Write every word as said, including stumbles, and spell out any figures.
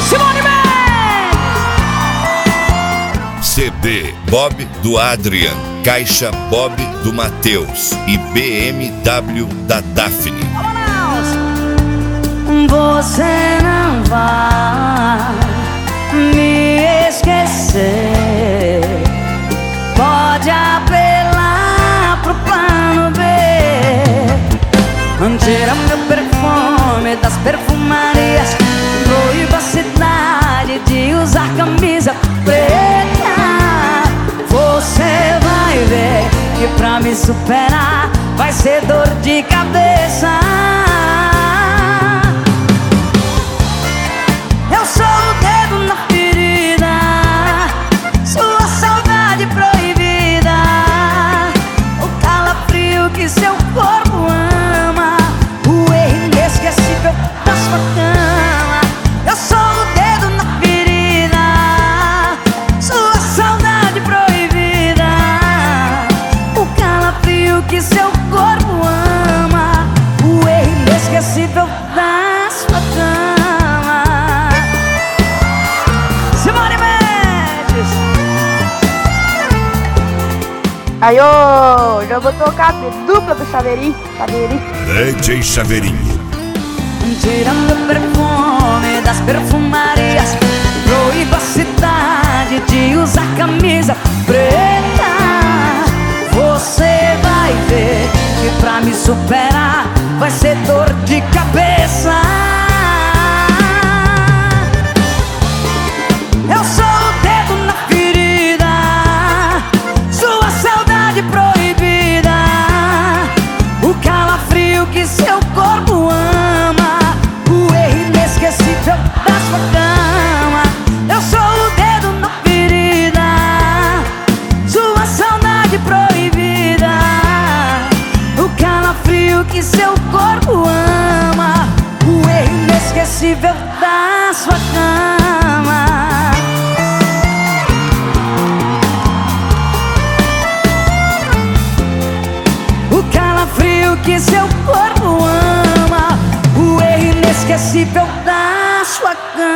Simone Mendes! C D Bob do Adrian, Caixa Bob do Matheus e B M W da Daphne. Você não vai me esquecer. Pode apelar pro plano B. Tira meu perfume das perfumarias. Proíba a cidade de usar camisa preta. Você vai ver que pra me superar vai ser dor de cabeça. Eu sou o dedo na ferida, sua saudade proibida, o calafrio que seu corpo ama, o erro inesquecível da sua cama. Eu sou o dedo na ferida, sua saudade proibida, o calafrio que seu corpo ama, o erro inesquecível da sua cama. Aí, ô, já vou tocar de dupla do Chaveirinho, Chaveirinho. D J Chaveirinho. Tirando o perfume das perfumarias, proíba a cidade de usar camisa preta. Você vai ver que pra me superar vai ser dor de cabeça. Eu sou o dedo na ferida, sua saudade proibida, o calafrio que seu corpo ama, o erro inesquecível da sua cama. Eu sou o dedo na ferida, sua saudade proibida, o calafrio que seu corpo ama, o erro inesquecível da sua cama. Frio que seu corpo ama, o erro inesquecível da sua cama.